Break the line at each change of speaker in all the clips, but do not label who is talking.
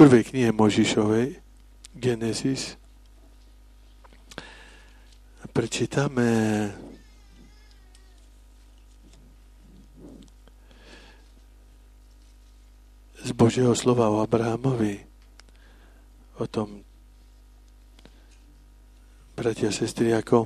prvej knihe Mojžišovej, Genesis. Prečítame z Božieho slova o Abrahamovi, o tom, bratia a sestry, ako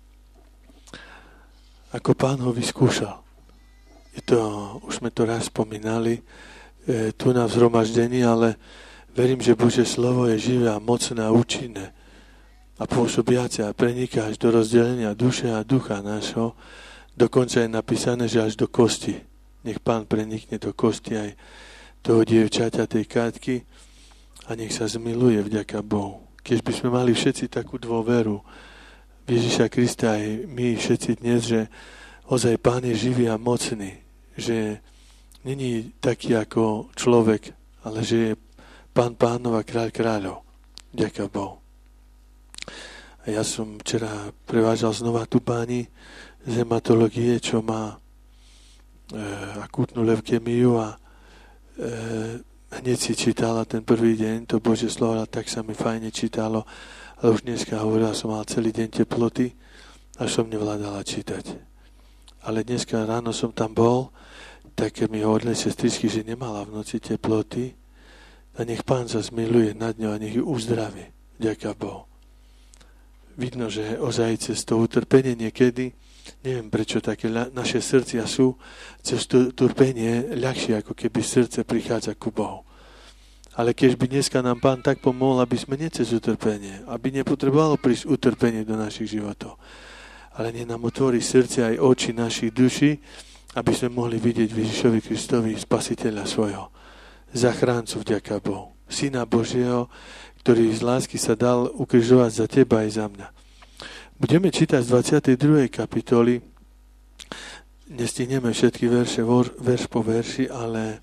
Pán ho vyskúšal. Už sme to raz spomínali tu na zhromaždení, ale verím, že Božie slovo je živé a mocné a účinné a pôsobiace a preniká až do rozdelenia duše a ducha nášho. Dokonca je napísané, že až do kosti. Nech Pán prenikne do kosti aj toho dievčaťa, tej Kátky, a nech sa zmiluje vďaka Bohu. Keď by sme mali všetci takú dôveru v Ježiša Krista, aj my všetci dnes, že ozaj Pán je živý a mocný, že není taký ako človek, ale že je Pán pánov a kráľ kráľov. Vďaka Bohu. A ja som včera prevážal znova tu pani z hematológie, čo má akútnu leukemiu, a hneď si čítala ten prvý deň to Božie slovo, a tak sa mi fajne čítalo, ale už dneska hovorila, som mal celý deň teploty, až som nevládala čítať. Ale dneska ráno som tam bol, tak mi hovorili sestričky, že nemala v noci teploty, a nech Pán sa zmiluje nad ňou a nech ju uzdraví. Ďaká Bohu. Vidno, že ozaj cez to utrpenie niekedy, neviem prečo také naše srdcia sú cez to utrpenie ľahšie, ako keby srdce prichádza ku Bohu. Ale keď by dneska nám Pán tak pomohol, aby sme nie cez utrpenie, aby nepotrebovalo prísť utrpenie do našich životov, ale nech nám otvorí srdce aj oči našich duší, aby sme mohli vidieť Ježišovi Kristovi, Spasiteľa svojho, zachráncu vďaka Bohu, Syna Božieho, ktorý z lásky sa dal ukrižovať za teba aj za mňa. Budeme čítať z 22. kapitoly. Nestihneme všetky verše, verš po verši, ale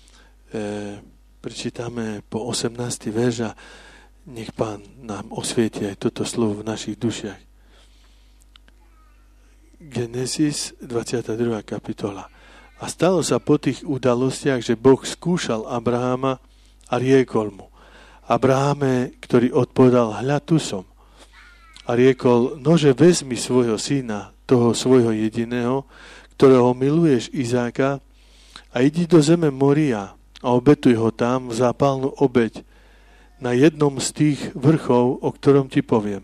prečítame po 18. verš a nech Pán nám osvieti aj toto slovo v našich dušiach. Genesis, 22. kapitola. A stalo sa po tých udalostiach, že Boh skúšal Abrahama a riekol mu: Abrahame, ktorý odpovedal: hľa, tu som. A riekol: nože vezmi svojho syna, toho svojho jediného, ktorého miluješ, Izáka, a idi do zeme Moria a obetuj ho tam v zápalnú obeť na jednom z tých vrchov, o ktorom ti poviem.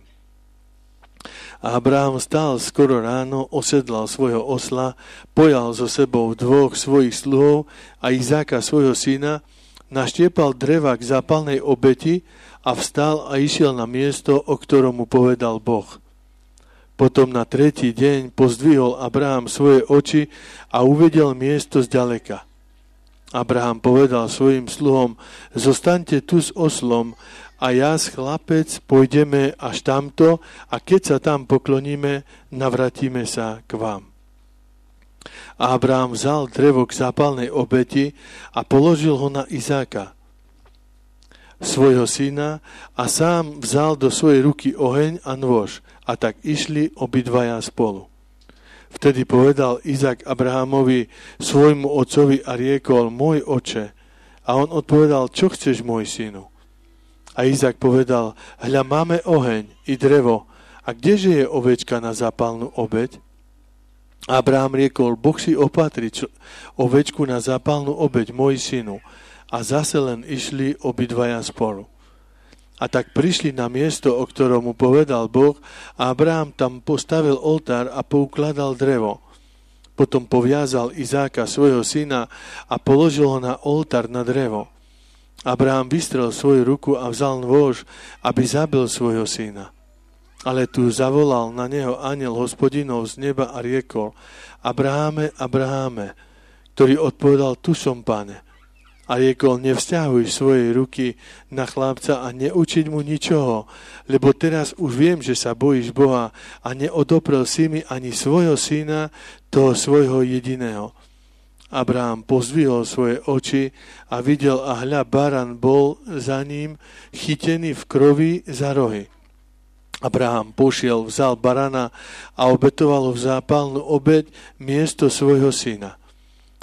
A Abraham stál skoro ráno, osedlal svojho osla, pojal so sebou dvoch svojich sluhov a Izáka svojho syna, naštiepal dreva k zápalnej obeti a vstal a išiel na miesto, o ktorom mu povedal Boh. Potom na tretí deň pozdvihol Abraham svoje oči a uvidel miesto zďaleka. Abraham povedal svojim sluhom: zostaňte tu s oslom a ja s chlapec pôjdeme až tamto, a keď sa tam pokloníme, navratíme sa k vám. A Abraham vzal drevo k zápalnej obeti a položil ho na Izáka, svojho syna, a sám vzal do svojej ruky oheň a nôž, a tak išli obidvaja spolu. Vtedy povedal Izák Abrahamovi, svojmu otcovi, a riekol: môj oče. A on odpovedal: čo chceš, môj synu? A Izák povedal: hľa, máme oheň i drevo, a kdeže je ovečka na zápalnú obeť? Abraham riekol: Boh si opatrí ovečku na zápalnú obeť, môj synu. A zase len išli obidvaja spolu. A tak prišli na miesto, o ktorom mu povedal Boh, a Abraham tam postavil oltár a poukladal drevo. Potom poviazal Izáka, svojho syna, a položil ho na oltár na drevo. Abraham vystrel svoju ruku a vzal nôž, aby zabil svojho syna. Ale tu zavolal na neho anjel Hospodinov z neba a riekol: Abraháme, Abraháme, ktorý odpovedal: tu som, Pane. A riekol: nevzťahuj svoje ruky na chlapca a neučiť mu ničoho, lebo teraz už viem, že sa bojíš Boha a neodoprel si mi ani svojho syna, toho svojho jediného. Abraham pozdvihol svoje oči a videl, a hľa, baran bol za ním, chytený v krovi za rohy. Abraham pošiel, vzal barana a obetoval ho v zápalnú obeť miesto svojho syna.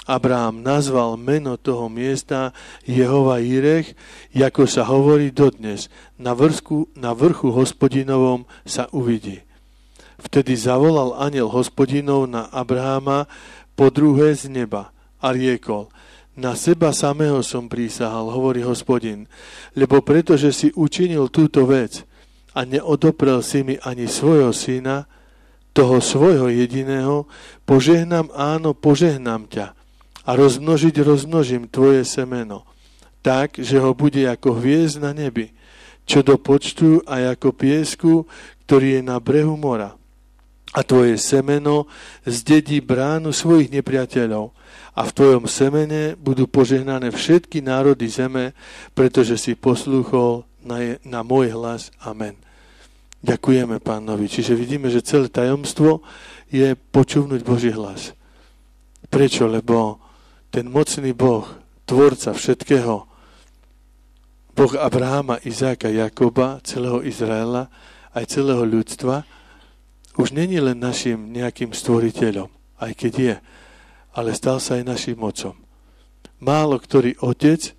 Abraham nazval meno toho miesta Jehova Jirech, ako sa hovorí dodnes. Na vrchu Hospodinovom sa uvidí. Vtedy zavolal anjel Hospodinov na Abrahama po druhé z neba a riekol: Na seba samého som prísahal, hovorí Hospodin, lebo pretože si učinil túto vec a neodoprel si mi ani svojho syna, toho svojho jediného, požehnám, áno, požehnám ťa. A rozmnožím tvoje semeno, tak, že ho bude ako hviezd na nebi, čo do počtu a ako piesku, ktorý je na brehu mora. A tvoje semeno zdedí bránu svojich nepriateľov. A v tvojom semene budú požehnané všetky národy zeme, pretože si poslúchol na môj hlas. Amen. Ďakujeme Pánovi. Čiže vidíme, že celé tajomstvo je počúvnuť Boží hlas. Prečo? Lebo ten mocný Boh, tvorca všetkého, Boh Abrahama, Izáka, Jakoba, celého Izraela, aj celého ľudstva, už není len našim nejakým stvoriteľom, aj keď je, ale stal sa aj našim otcom. Málo ktorý otec,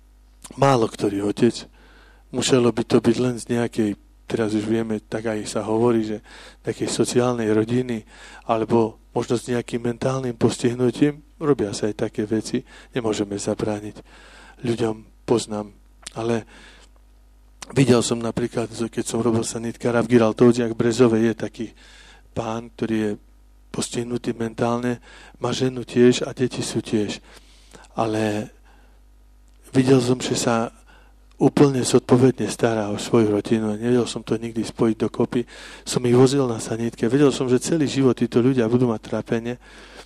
muselo by to byť len z nejakej, teraz už vieme, tak aj sa hovorí, že takej sociálnej rodiny, alebo možno s nejakým mentálnym postihnutím, robia sa aj také veci, nemôžeme zabrániť ľuďom, poznám. Ale videl som napríklad, keď som robil sanitkára v Giraltovciach v Brezove, je taký pán, ktorý je postihnutý mentálne, má ženu tiež a deti sú tiež. Ale videl som, že sa úplne zodpovedne stará o svoju rodinu. Nevedel som to nikdy spojiť dokopy. Som ich vozil na sanitke. Vedel som, že celý život títo ľudia budú mať trápenie.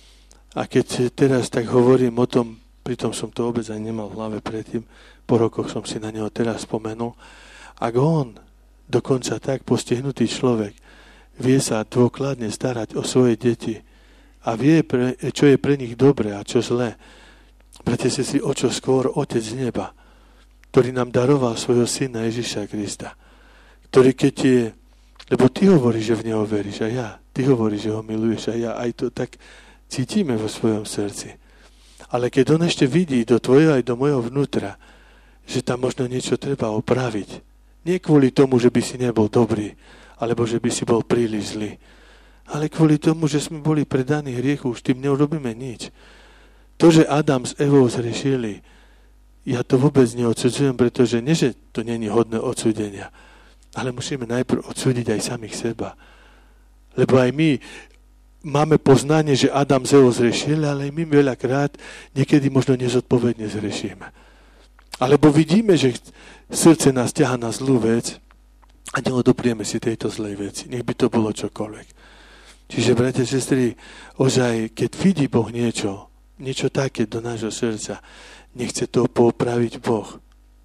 A keď teraz tak hovorím o tom, pritom som to vôbec aj nemal v hlave predtým, po rokoch som si na neho teraz spomenul, ak on, dokonca tak postihnutý človek, vie sa dôkladne starať o svoje deti a vie, čo je pre nich dobré a čo zlé, bratia, si o čo skôr Otec z neba, ktorý nám daroval svojho syna Ježiša Krista, ktorý keď je, lebo ty hovoríš, že v neho veríš a ja, ty hovoríš, že ho miluješ a ja, aj to tak cítime vo svojom srdci. Ale keď on ešte vidí do tvojho aj do mojho vnútra, že tam možno niečo treba opraviť, nie kvôli tomu, že by si nebol dobrý, alebo že by si bol príliš zlý, ale kvôli tomu, že sme boli predaní hriechu, už tým neurobíme nič. To, že Adam s Evou zhrešili, ja to vôbec neodsudzujem, pretože nie, že to není hodné odsúdenia, ale musíme najprv odsúdiť aj samých seba. Lebo aj my máme poznanie, že Adam s Evou zhrešili, ale aj my veľakrát niekedy možno nezodpovedne zhrešíme. Alebo vidíme, že srdce nás ťahá na zlú vec a neodoprieme si tejto zlej veci. Nech by to bolo čokoľvek. Čiže, bratia, sestry, ozaj, keď vidí Boh niečo také do nášho srdca, nechce to popraviť Boh.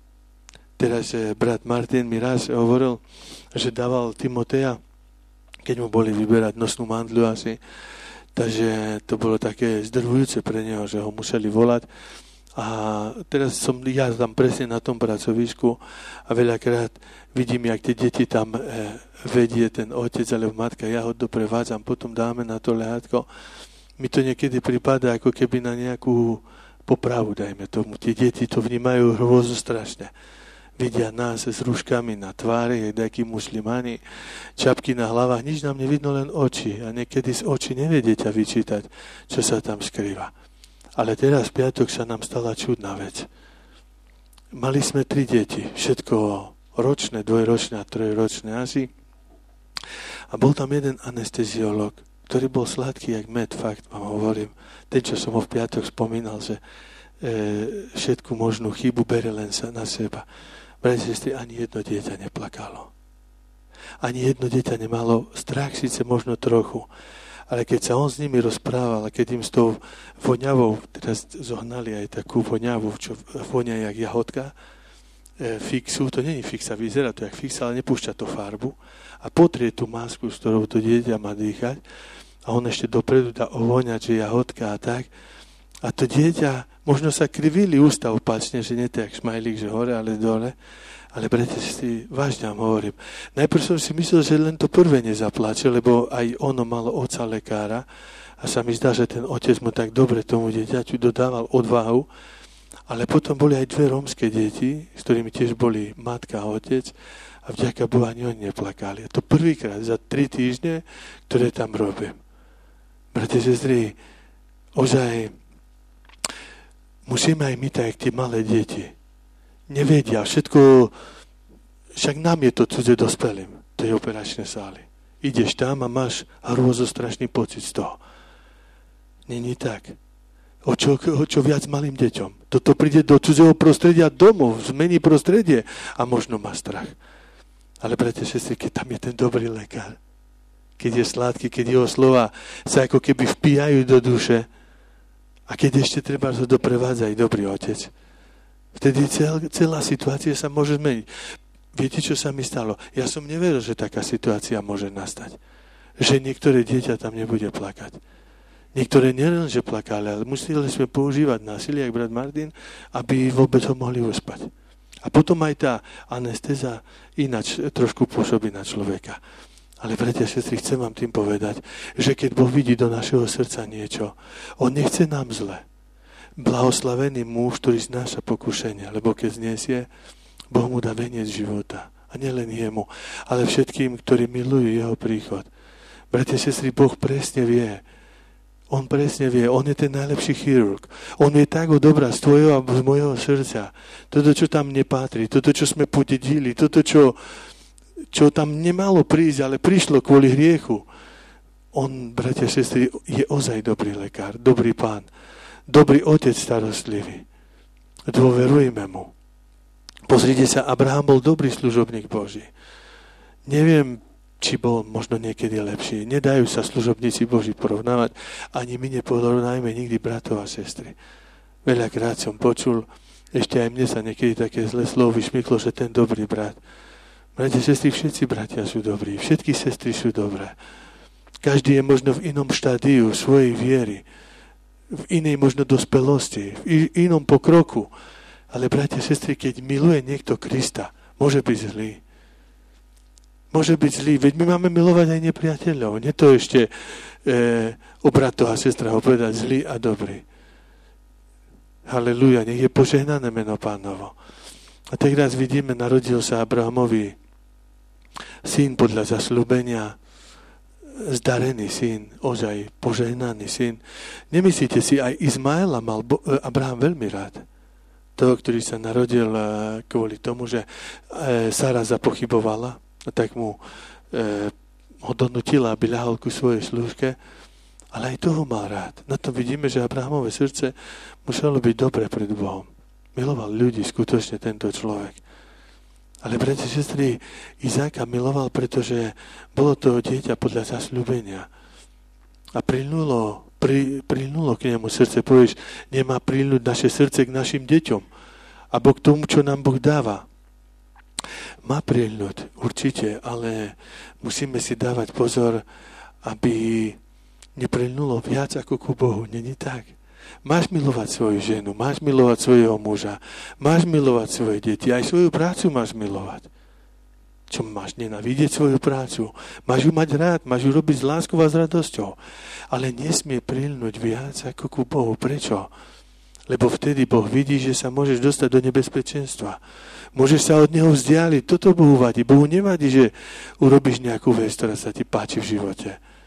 Teraz brat Martin mi raz hovoril, že dával Timoteja, keď mu boli vyberať nosnú mandľu asi, takže to bolo také zdrvujúce pre neho, že ho museli volať. A teraz som ja tam presne na tom pracovisku a veľakrát vidím, jak tie deti tam vedie ten otec alebo matka, ja ho doprevádzam, potom dáme na to ľahátko. Mi to niekedy pripadá ako keby na nejakú popravu, dajme tomu. Tie deti to vnímajú hrôzo strašne. Vidia nás s rúškami na tvári, jak takí muslimani, čapky na hlavách, nič nám nevidno, len oči. A niekedy z očí nevie dieťa vyčítať, čo sa tam skrýva. Ale teraz v piatok sa nám stala čudná vec. Mali sme 3 deti, všetko ročné, 2-ročné a 3-ročné asi. A bol tam jeden anesteziolog, ktorý bol sladký jak med, fakt vám hovorím. Ten, čo som ho v piatok spomínal, že všetku možnú chybu bere len sa na seba. Bratia, sestry, ani jedno dieťa neplakalo. Ani jedno dieťa nemalo strach, síce možno trochu. Ale keď sa on s nimi rozprával a keď im s tou voňavou, teraz zohnali aj takú voňavu, čo vonia jak jahodka, fixu, to nie je fixa, vyzerá to jak fixa, ale nepúšťa to farbu a potrie tú masku, s ktorou to dieťa má dýchať a on ešte dopredu dá ovoňať, že jahodka a tak. A to dieťa, možno sa krivili ústa opačne, že nie to jak šmajlík, že hore, ale dole. Ale bratia, si vážne vám hovorím. Najprv som si myslel, že len to prvé nezapláče, lebo aj ono malo oca lekára a A sa mi zdá, že ten otec mu tak dobre tomu dieťaťu dodával odvahu, ale potom boli aj dve rómske deti, s ktorými tiež boli matka a otec a vďaka Bohu ani oni neplakali. A to prvýkrát za 3 týždne, ktoré tam robím. Bratia, sestry, ozaj musíme aj my tak, tie malé deti. Nevedia, všetko, však nám je to cudze dospelým, tej operačnej sály. Ideš tam a máš hrôzostrašný pocit z toho. Není tak. O čo viac malým deťom. Toto príde do cudzého prostredia domov, zmení prostredie a možno má strach. Ale bratia, sestry, keď tam je ten dobrý lekár, keď je sladký, keď jeho slova sa ako keby vpíjajú do duše a keď ešte treba to doprevádza aj dobrý otec, vtedy celá situácia sa môže zmeniť. Viete, čo sa mi stalo? Ja som neveril, že taká situácia môže nastať. Že niektoré dieťa tam nebude plakať. Niektoré nielen, že plakali, ale museli sme používať násilie, jak brat Martin, aby vôbec ho mohli uspať. A potom aj tá anestéza ináč trošku pôsobí na človeka. Ale bratia, sestry, chcem vám tým povedať, že keď Boh vidí do našeho srdca niečo, on nechce nám zle. Blahoslavený muž, ktorý znáša pokušenie, lebo keď zniesie, Boh mu dá veniec života. A nielen jemu, ale všetkým, ktorí milujú jeho príchod. Bratia, sestry, Boh presne vie. On presne vie. On je ten najlepší chirurg. On vie tak odobrať z tvojho a z mojho srdca. Toto, čo tam nepatrí, toto, čo sme podedili, toto, čo tam nemalo prísť, ale prišlo kvôli hriechu. On, bratia, sestry, je ozaj dobrý lekár, dobrý pán, dobrý otec starostlivý. Dôverujme mu. Pozrite sa, Abraham bol dobrý služobník Boží. Neviem, či bol možno niekedy lepší. Nedajú sa služobníci Boží porovnávať, ani my neporovnajme nikdy bratov a sestry. Veľakrát som počul, ešte aj mne sa niekedy také zlé slovo vyšmyklo, že ten dobrý brat. Bratia, sestry, všetci bratia sú dobrí, všetky sestry sú dobré. Každý je možno v inom štádiu svojej viery, v inej možno dospelosti, v inom pokroku. Ale, bratia, sestry, keď miluje niekto Krista, môže byť zlý. Môže byť zlý, veď my máme milovať aj nepriateľov. Nie to ešte o bratoch a sestrach povedať zlý a dobrý. Halelúja, nech je požehnané meno Pánovo. A tak raz vidíme, narodil sa Abrahamovi syn podľa zasľúbenia, zdarený syn, ozaj požehnaný syn. Nemyslíte si, aj Izmaela mal Abraham veľmi rád. Toho, ktorý sa narodil kvôli tomu, že Sara zapochybovala, tak mu ho donutila, aby ľahol ku svojej služke, ale aj toho mal rád. Na to vidíme, že Abrahamové srdce muselo byť dobre pred Bohom. Miloval ľudí skutočne tento človek. Ale, bratia, sestry, Izáka miloval, pretože bolo to dieťa podľa zasľúbenia. A prilnulo k nemu srdce. Povieš, nemá prilnúť naše srdce k našim deťom. Abo k tomu, čo nám Boh dáva. Má prilnúť, určite, ale musíme si dávať pozor, aby neprilnulo viac ako ku Bohu. Není tak? Máš milovať svoju ženu, máš milovať svojho muža, máš milovať svoje deti, aj svoju prácu máš milovať. Čo máš nenávidieť svoju prácu? Máš ju mať rád, máš ju robiť s láskou a s radosťou. Ale nesmie prilnúť viac ako ku Bohu. Prečo? Lebo vtedy Boh vidí, že sa môžeš dostať do nebezpečenstva. Môžeš sa od neho vzdialiť. Toto Bohu vadí. Bohu nevadí, že urobíš nejakú vec, ktorá sa ti páči v živote.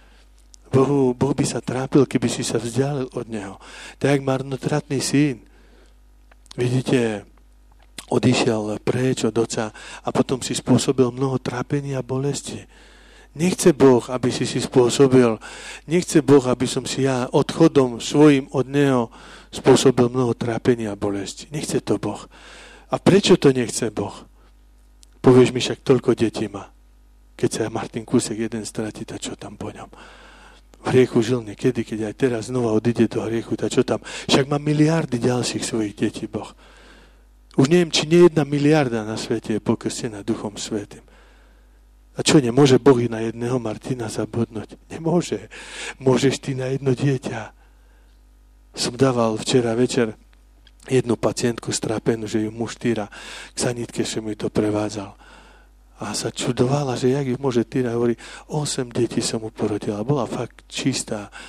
Boh by sa trápil, keby si sa vzdialil od neho. Tak jak marnotratný syn. Vidíte, odišiel preč od otca a potom si spôsobil mnoho trápenia a bolesti. Nechce Boh, aby si spôsobil. Nechce Boh, aby som si ja odchodom svojim od neho spôsobil mnoho trápenia a bolesti. Nechce to Boh. A prečo to nechce Boh? Povieš mi, však toľko detí má. Keď sa Martin Kúsek jeden stratí, tak čo tam po ňom? V hriechu žil niekedy, keď aj teraz znova odíde do hriechu, tak čo tam? Však má miliardy ďalších svojich detí Boh. Už neviem, či nie 1 miliarda na svete je pokrstená Duchom Svätým. A čo, nemôže Boh i na jedného Martina zabudnúť? Nemôže. Môžeš ty na jedno dieťa. Som dával včera večer jednu pacientku strápenú, že ju muž týra k sanitke, že mi to prevádzal. A sa čudovala, že jak ju môže týrať. Hovorí, 8 detí som mu porodila. Bola fakt čistá,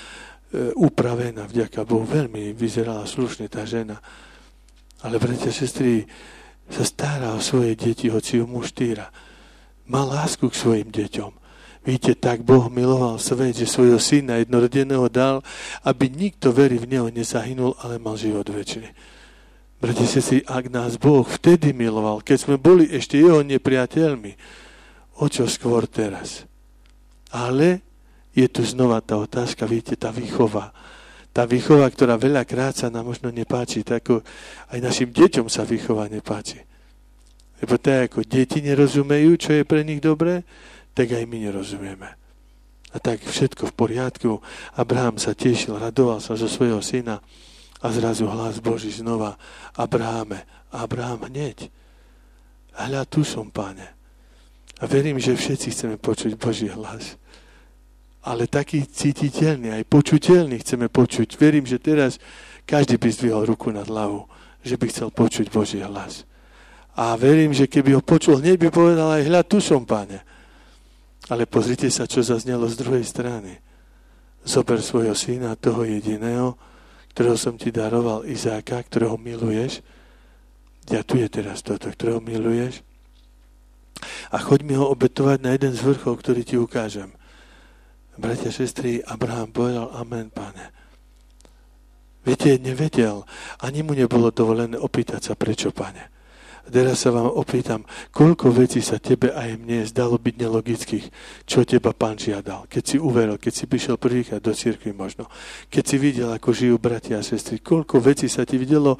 upravená, vďaka Bohu. Veľmi vyzerala slušne tá žena. Ale bratia, sestry, sa stará o svoje deti, hoci ju muž týra. Má lásku k svojim deťom. Víte, tak Boh miloval svet, že svojho syna jednorodeného dal, aby nikto verí v neho nezahynul, ale mal život večný. Bratia, sestry, ak nás Boh vtedy miloval, keď sme boli ešte jeho nepriateľmi, o čo skôr teraz? Ale je tu znova tá otázka, viete, tá výchova. Tá výchova, ktorá veľakrát sa nám možno nepáči, tak ako aj našim deťom sa výchova nepáči. Lebo tak ako deti nerozumejú, čo je pre nich dobré, tak aj my nerozumieme. A tak všetko v poriadku. Abraham sa tešil, radoval sa zo svojho syna a zrazu hlas Boží znova: Abrahame, Abraham hneď. Hľa, tu som, Pane. A verím, že všetci chceme počuť Boží hlas. Ale taký cítiteľný, aj počuteľný chceme počuť. Verím, že teraz každý by zdvihol ruku nad hlavu, že by chcel počuť Boží hlas. A verím, že keby ho počul, hneď by povedal aj: hľa, tu som, Pane. Ale pozrite sa, čo zaznelo z druhej strany. Zober svojho syna, toho jediného, ktorého som ti daroval, Izáka, ktorého miluješ. Ja tu je teraz toto, ktorého miluješ. A choď mi ho obetovať na jeden z vrchov, ktorý ti ukážem. Bratia, sestry, Abraham povedal: amen, Pane. Viete, nevedel, ani mu nebolo dovolené opýtať sa, prečo, Pane. Teraz sa vám opýtam, koľko vecí sa tebe aj mne zdalo byť nelogických, čo teba Pán žiadal. Keď si uveril, keď si prišiel prvýkrát do cirkvi možno, keď si videl, ako žijú bratia a sestry, koľko vecí sa ti videlo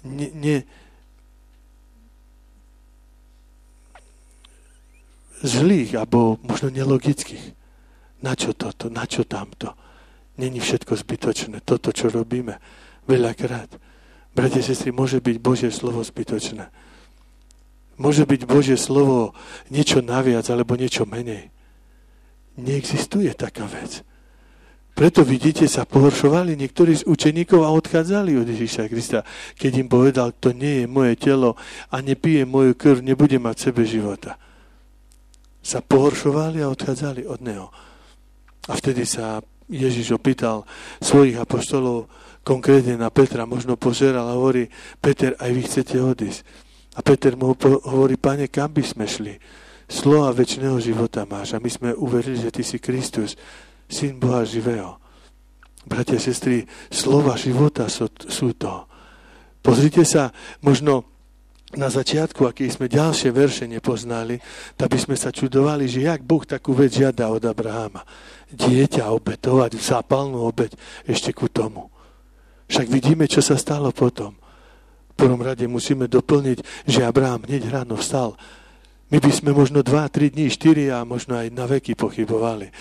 zlých, alebo možno nelogických. Na čo toto? Na čo tamto? Není všetko zbytočné. Toto, čo robíme veľakrát. Bratia, sestry, môže byť Božie slovo zbytočné. Môže byť Božie slovo niečo naviac, alebo niečo menej. Neexistuje taká vec. Preto vidíte, sa pohoršovali niektorí z učeníkov a odchádzali od Ježíša Krista. Keď im povedal: to nie je moje telo a nepije moju krv, nebude mať v sebe života. Sa pohoršovali a odchádzali od neho. A vtedy sa Ježiš opýtal svojich apoštolov, konkrétne na Petra, možno pozeral a hovorí: Peter, aj vy chcete odísť? A Peter mu hovorí: Pane, kam by sme šli? Slova večného života máš a my sme uverili, že ty si Kristus, Syn Boha živého. Bratia a sestry, slova života sú to. Pozrite sa, možno na začiatku, aký sme ďalšie verše nepoznali, tak by sme sa čudovali, že jak Boh takú vec žiada od Abrahama. Dieťa obetovať, zápalnú obeť ešte ku tomu. Však vidíme, čo sa stalo potom. V prvom rade musíme doplniť, že Abraham hneď ráno vstal. My by sme možno 2-3 dní, 4 a možno aj na veky pochybovali.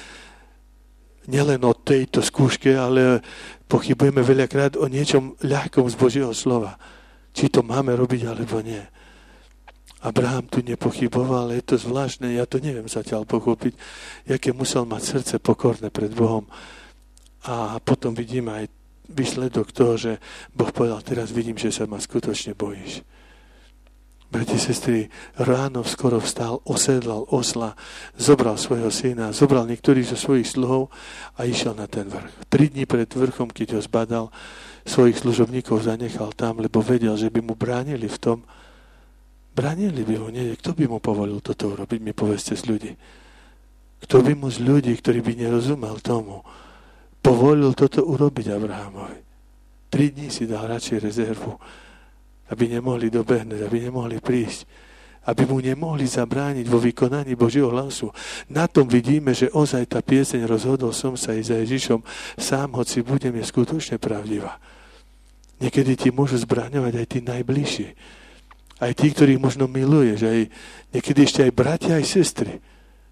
Nielen o tejto skúške, ale pochybujeme veľakrát o niečom ľahkom z Božieho slova. Či to máme robiť, alebo nie. Abraham tu nepochyboval, je to zvláštne, ja to neviem zatiaľ pochopiť, jaké musel mať srdce pokorné pred Bohom. A potom vidíme aj výsledok toho, že Boh povedal: teraz vidím, že sa ma skutočne bojíš. Bratia, sestry, ráno skoro vstal, osedlal osla, zobral svojho syna, zobral niektorých zo svojich sluhov a išiel na ten vrch. 3 dní pred vrchom, keď ho zbadal, svojich služobníkov zanechal tam, lebo vedel, že by mu bránili v tom. Bránili by ho, nie? Kto by mu povolil toto urobiť, mi povedzte z ľudí. Kto by mu z ľudí, ktorí by nerozumel tomu, povolil toto urobiť Abrahamovi? 3 dní si dal radšej rezervu, aby nemohli dobehnúť, aby nemohli prísť, aby mu nemohli zabrániť vo vykonaní Božieho hlasu. Na tom vidíme, že ozaj tá pieseň Rozhodol som sa ísť za Ježišom, sám, hoci budem, je skutočne pravdivá. Niekedy ti môžu zbraňovať aj tí najbližší. Aj tí, ktorých možno miluješ. Aj, niekedy ešte aj bratia, aj sestry.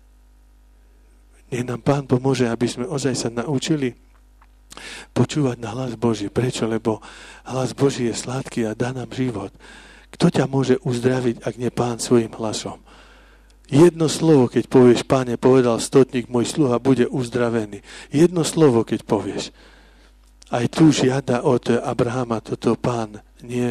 Nech nám Pán pomôže, aby sme ozaj sa naučili počúvať na hlas Boží. Prečo? Lebo hlas Boží je sladký a dá nám život. Kto ťa môže uzdraviť, ak nie Pán svojim hlasom? Jedno slovo, keď povieš: Páne, povedal stotník, môj sluha bude uzdravený. Jedno slovo, keď povieš. Aj tu žiada od Abrahama toto Pán, nie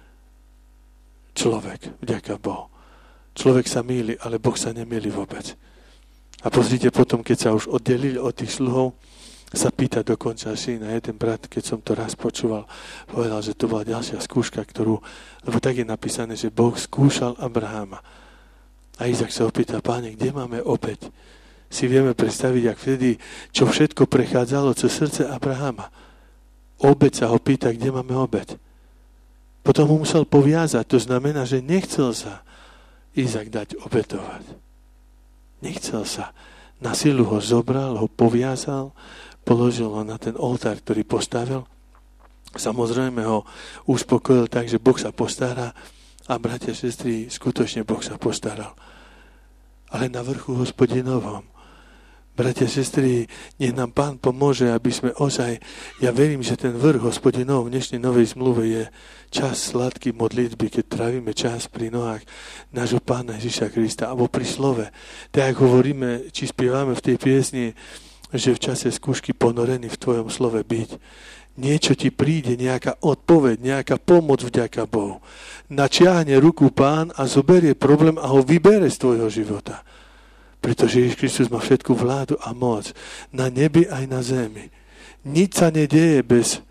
človek. Vďaka Bohu. Človek sa mýli, ale Boh sa nemýli vôbec. A pozrite potom, keď sa už oddelili od tých sluhov sa pýta dokonca syna. Jeden brat, keď som to raz počúval, povedal, že to bola ďalšia skúška, lebo tak je napísané, že Boh skúšal Abraháma. A Izák sa opýta, Páne, kde máme opäť? Si vieme predstaviť, ak vtedy, čo všetko prechádzalo cez srdce Abraháma. Obeť sa ho pýta, kde máme obeť. Potom ho musel poviazať, to znamená, že nechcel sa Izák dať obetovať. Nechcel sa. Na silu ho zobral, ho poviazal, položil ho na ten oltár, ktorý postavil. Samozrejme ho uspokojil tak, že Boh sa postará a bratia, sestry, skutočne Boh sa postaral. Ale na vrchu Hospodinovom. Bratia, sestry, nech nám Pán pomôže, aby sme ozaj, ja verím, že ten vrch Hospodinov v dnešnej novej zmluve je čas sladký modlitby, keď trávime čas pri nohách nášho Pána Ježiša Krista, alebo pri slove. Tak ako hovoríme, či spievame v tej piesni, že v čase skúšky ponorený v tvojom slove byť. Niečo ti príde, nejaká odpoveď, nejaká pomoc vďaka Bohu. Načiahne ruku Pán a zoberie problém a ho vybere z tvojho života. Pretože Ježiš Kristus má všetku vládu a moc na nebi aj na zemi. Nič sa nedieje bez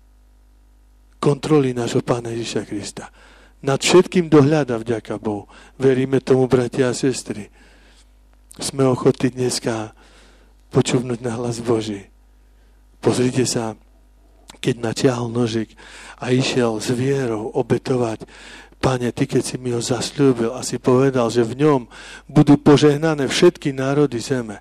kontroly nášho Pána Ježiša Krista. Nad všetkým dohľada vďaka Bohu. Veríme tomu, bratia a sestry. Sme ochotní dneska počúvnuť na hlas Boží. Pozrite sa, keď natiahol nožik a išiel s vierou obetovať. Pane, ty keď si mi ho zasľúbil a si povedal, že v ňom budú požehnané všetky národy zeme,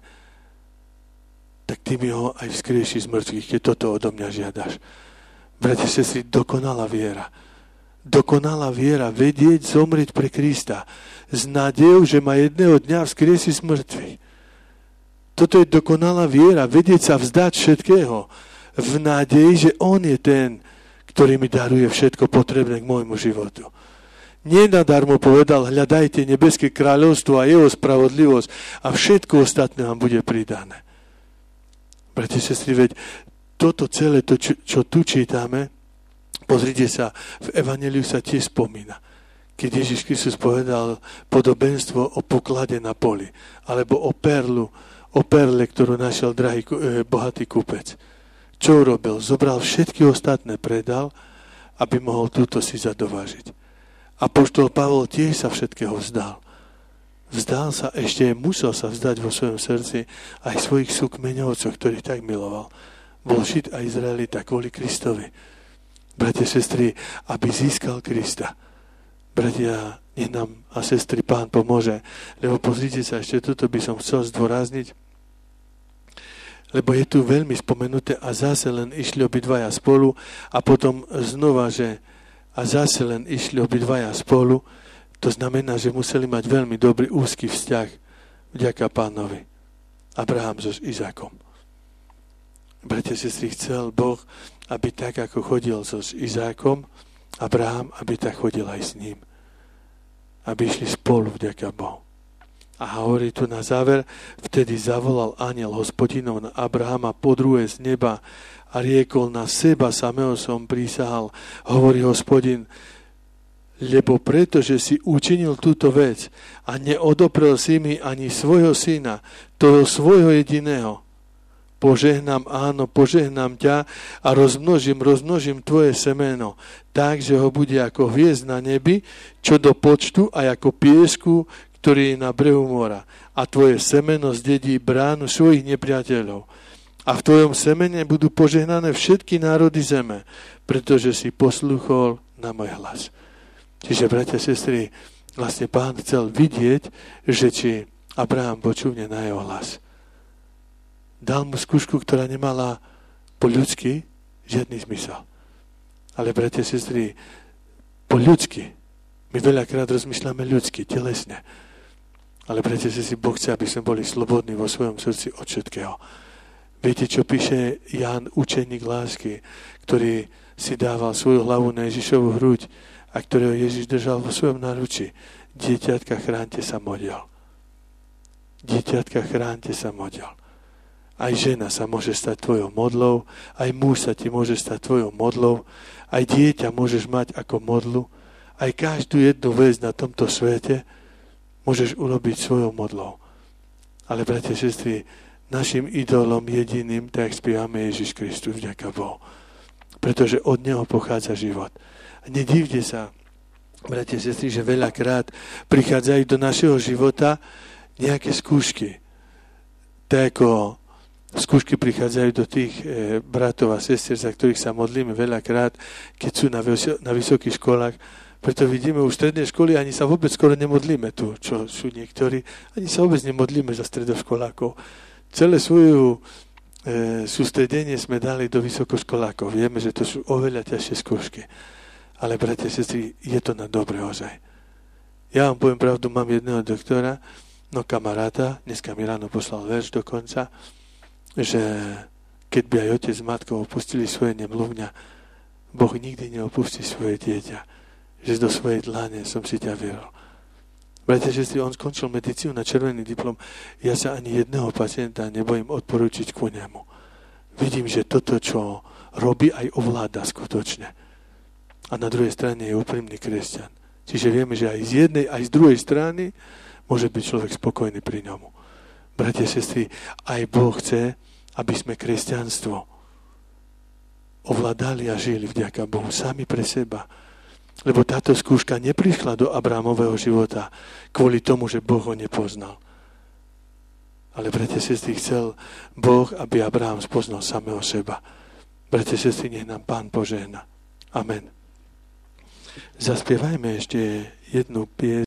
tak ty mi ho aj vzkrieši z mŕtvych, keď toto odo mňa žiadaš. Bratia, sestry, dokonalá viera. Dokonalá viera, vedieť zomrieť pre Krista s nádejou, že ma jedného dňa vzkriesi z mŕtvych. Toto je dokonalá viera, vedieť sa vzdať všetkého v nádeji, že on je ten, ktorý mi daruje všetko potrebné k môjmu životu. Nenadarmo povedal, hľadajte nebeské kráľovstvo a jeho spravodlivosť a všetko ostatné vám bude pridané. Bratia, sestry, veď toto celé, to, čo tu čítame, pozrite sa, v Evanjeliu sa tiež spomína. Keď Ježiš Kristus povedal podobenstvo o poklade na poli, alebo o perle, ktorú našiel drahý, bohatý kúpec. Čo urobil? Zobral všetky ostatné, predal, aby mohol túto si zadovážiť. Apoštol Pavol tiež sa všetkého vzdal. Vzdal sa, ešte musel sa vzdať vo svojom srdci aj svojich súkmeňovcov, ktorých tak miloval. Bol Žid a Izraelita kvôli Kristovi. Bratia, sestry, aby získal Krista. Bratia, nech nám a sestry Pán pomôže. Lebo pozrite sa, ešte toto by som chcel zdôrazniť. Lebo je tu veľmi spomenuté a zase len išli obidvaja spolu a potom znova, že a zase len išli obidvaja spolu, to znamená, že museli mať veľmi dobrý úzky vzťah vďaka Pánovi. Abraham so Izákom. Bratia, sestry, chcel Boh, aby tak, ako chodil so Izákom, Abraham, aby tak chodil aj s ním. Aby išli spolu vďaka Bohu. A hovorí tu na záver, vtedy zavolal anjel Hospodinov na Abrahama podruhé z neba a riekol, na seba samého som prísahal, hovorí Hospodin, lebo pretože si učinil túto vec a neodoprel si mi ani svojho syna, toho svojho jediného, požehnám, áno, požehnám ťa a rozmnožím tvoje semeno, tak, že ho bude ako hviezd na nebi, čo do počtu a ako piesku, ktorý je na brehu mora. A tvoje semeno zdedí bránu svojich nepriateľov. A v tvojom semene budú požehnané všetky národy zeme, pretože si poslúchol na môj hlas. Čiže, bratia, sestry, vlastne Pán chcel vidieť, že či Abraham počúvne na jeho hlas. Dal mu skúšku, ktorá nemala po ľudsky žiadny zmysel. Ale, bratia, sestry, po ľudsky, my veľakrát rozmýšľame ľudsky, telesne. Ale, bratia, sestry, Boh chce, aby sme boli slobodní vo svojom srdci od všetkého. Viete, čo píše Ján, učeník lásky, ktorý si dával svoju hlavu na Ježišovu hruď a ktorého Ježiš držal vo svojom náručí. Dieťatka, chránte sa model. Dieťatka, chránte sa model. Aj žena sa môže stať tvojou modlou, aj muž sa ti môže stať tvojou modlou, aj dieťa môžeš mať ako modlu, aj každú jednu vec na tomto svete môžeš urobiť svojou modlou. Ale, bratia, sestry, našim idolom jediným, tak spievame Ježiš Kristus, vďaka Bohu. Pretože od neho pochádza život. Nedívte sa, bratia a sestry, že veľakrát prichádzajú do našeho života nejaké skúšky. Tak ako skúšky prichádzajú do tých bratov a sestier, za ktorých sa modlíme veľakrát, keď sú na vysokých školách. Preto vidíme už stredné školy, ani sa vôbec skoro nemodlíme tu, čo sú niektorí, ani sa vôbec nemodlíme za stredoškolákov. Celé svoju sústredenie sme dali do vysokoškolákov. Vieme, že to sú oveľa ťažšie skúšky. Ale, bratia a sestry, je to na dobre ozaj. Ja vám poviem pravdu, mám jedného doktora, kamaráta, dneska mi ráno poslal verš dokonca, že keď by aj otec s matkou opustili svoje nemluvňa, Boh nikdy neopustí svoje dieťa. Že do svojej dlane som si ťa vierol. Bratia, sestry, on skončil medicínu na červený diplom. Ja sa ani jedného pacienta nebojím odporučiť ku nemu. Vidím, že toto, čo robí, aj ovláda skutočne. A na druhej strane je úprimný kresťan. Čiže vieme, že aj z jednej, aj z druhej strany môže byť človek spokojný pri ňomu. Bratia, sestry, aj Boh chce, aby sme kresťanstvo ovládali a žili vďaka Bohu sami pre seba. Lebo táto skúška neprišla do Abrahamového života kvôli tomu, že Boh ho nepoznal. Ale, bratia, sestry, chcel Boh, aby Abraham spoznal samého seba. Bratia, sestry, nech nám Pán požehná. Amen. Zaspievajme ešte jednu piesň.